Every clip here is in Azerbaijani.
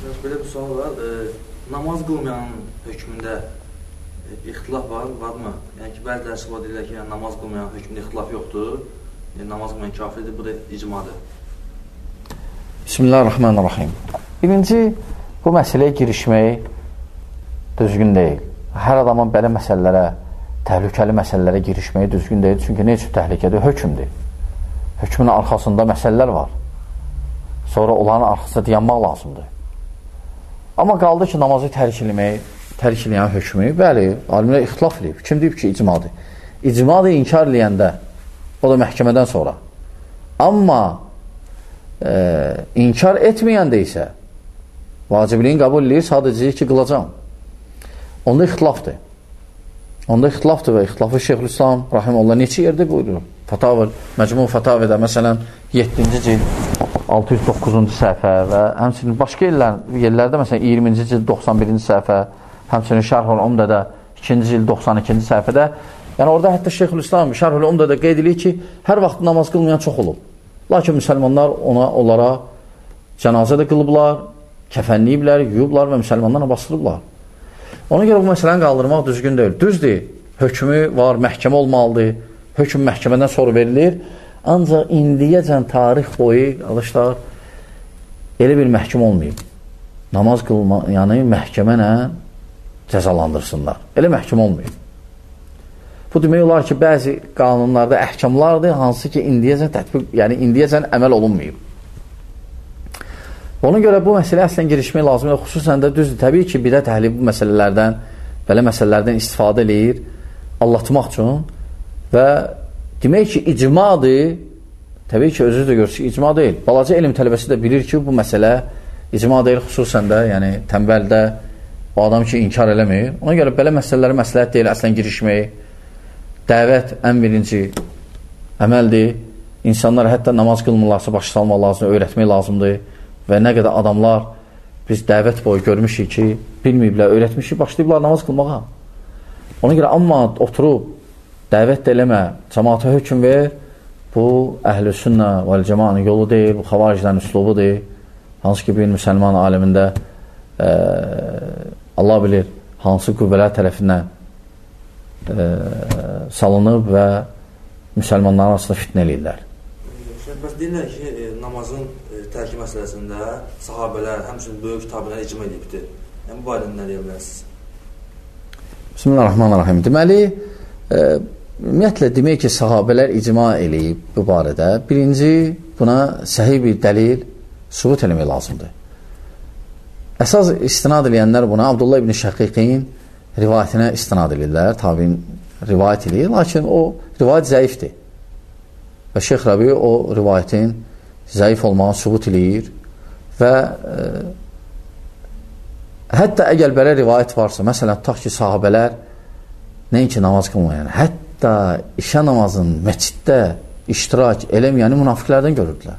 Belə bir sual var. Namaz qılmayanın hökmündə ixtilaf varmı? Yəni ki, bəziləri istifad edirlər ki, yəni, namaz qılmayan hökmündə ixtilaf yoxdur. Yəni, namaz qılmayan kafirdir, bu da icmadır. Bismillahirrahmanirrahim. Birinci, bu məsələyə girişmək düzgün deyil. Hər adamın belə məsələlərə, təhlükəli məsələlərə girişməyi düzgün deyil. Çünki nə üçün təhlükədir? Hökmdür. Hökmün arxasında məsələlər var. Sonra onların arxasında dayanmaq lazımdır. Amma qaldı ki, namazı tərk eləyən hökmü, bəli, alimlər ixtilaf edib. Kim deyib ki, icmadır? İcmadır inkar eləyəndə, o da məhkəmədən sonra. Amma inkar etməyəndə isə vacibliyin qəbul edir, sadəcə ki, qılacam. Onda ixtilafdır. Onda ixtilafdır və ixtilafı Şeyxülislam Rahimullah neçə yerdə buyurur? Məcmu Fətavədə, məsələn, 7-ci cild 609-cu səhifə və həmçinin başqa yerlərdə, məsələn, 20-ci cild 91-ci səhifə, həmçinin Şərh-ül Umdədə 2-ci cild 92-ci səhifədə, yəni orada hətta Şeyxülislam Şərh-ül Umdədə qeyd edir ki, hər vaxt namaz qılmayan çox olub. Lakin müsəlmanlar onlara cənazə də qılıblar, kəfənləyiblər, yuyublar və müsəlmanlarla basırıblar. Ona görə bu məsələni qaldırmaq düzgün deyil. Düzdür, hökmü var, məhkəmə olmalıdır, hökm məhkəmədən sonra verilir. Ancaq indiyəcən tarix boyu, alışlar, elə bir məhkum olmayıb. Namaz qılma, yəni məhkəmənə cəzalandırsınlar. Elə məhkum olmayıb. Bu demək olar ki, bəzi qanunlarda əhkamlardır, hansı ki, indiyəcən əməl olunmayıb. Ona görə bu məsələ əslən girişmək lazımdır. Xüsusən də düzdür, təbii ki, bidət əhli bu məsələlərdən, belə məsələlərdən istifadə eləyir, allatmaq üçün və demək ki, icmadır, təbii ki, özü də görür ki, icma deyil. Balaca elm tələbəsi də bilir ki, bu məsələ icma deyil, xüsusən də, yəni tənbəldə o adam ki, inkar eləmir. Ona görə belə məsələləri məsləhət deyil, əslən girişmək. Dəvət ən birinci əməldir. İnsanlar hətta namaz qılmırlarsa başı salmaq lazımdır, öyrətmək lazımdır və nə qədər adamlar biz dəvət boyu görmüşük ki, bilməyiblər, öyrətmişik, başlayıblar namaz qılmağa. Ona görə amma oturub dəvət də eləmə, cəmaata hökm ver, bu əhl-i sünnə və cəmanın yolu deyil, bu xavariclərin üslubu deyil. Hansı ki, bir müsəlman alimində Allah bilir, hansı qüvvələr tərəfindən salınıb və müsəlmanların arasında fitnə eləyirlər. Bəs deyirlər ki, namazın tərki məsələsində sahabələr, həmçinin böyük tabiilər icma edibdir. Yəni, bu barədə nə deyə bilərsiniz? Bismillahirrahmanirrahim. Deməli, ümumiyyətlə demək ki, sahabələr icma eləyib bu barədə. Birinci, buna səhih bir dəlil sübut eləmək lazımdır. Əsas istinad eləyənlər buna Abdullah ibn Şəqiqin rivayətinə istinad edirlər, tabiin rivayət edir, lakin o rivayət zəifdir. Və Şeyx Rəbi o rivayətin zəif olmağı sübut eləyir və hətta əgər belə rivayət varsa, məsələn, tutaq ki, sahabələr nəinki namaz qılmayan, hətta işə namazın məsciddə iştirak eləməyəni münafiqlərdən görürdülər.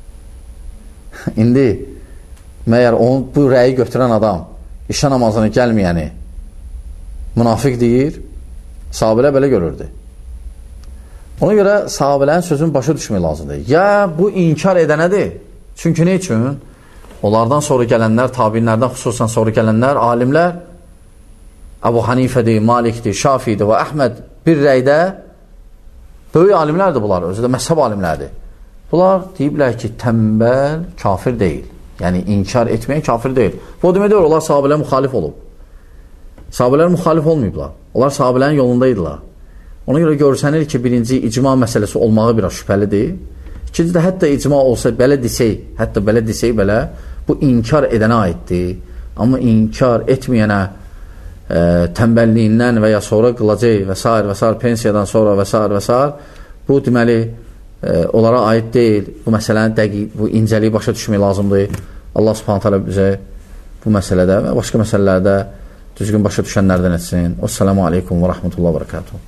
İndi məyər bu rəyi götürən adam işə namazını gəlməyəni münafiq deyir, sahabələr belə görürdü. Ona görə sahabələrin sözünü başa düşmək lazımdır. Ya bu inkar edənədir. Çünki nə üçün? Onlardan sonra gələnlər, tabinlərdən xüsusən sonra gələnlər, alimlər Əbu Hanifədir, Malikdir, Şafidir və Əhməd bir rəydə böyük alimlərdir bunlar, özü də məzhəb alimlərdir. Bunlar deyiblər ki, tənbəl kafir deyil. Yəni, inkar etməyən kafir deyil. Bu demək deyil, onlar sahabələr müxalif olub. Sahabələr müxalif olmayıblar. Onlar sahabələrin yolundaydılar. Ona görə görsənir ki, birinci icma məsələsi olmağı biraz şübhəlidir. İkinci də hətta icma olsa, belə desək, bu inkar edənə aiddir. Amma inkar etməyənə tənbəlliyindən və ya sonra qılacaq və s. pensiyadan sonra və s. Bu deməli onlara aid deyil. Bu məsələni dəqiq, bu incəliyi başa düşmək lazımdır. Allah subhanət hələ bizə bu məsələdə və başqa məsələlərdə düzgün başa düşənlərdən etsin. Esselamu aleykum və rəhmətullah və bərəkatuhu.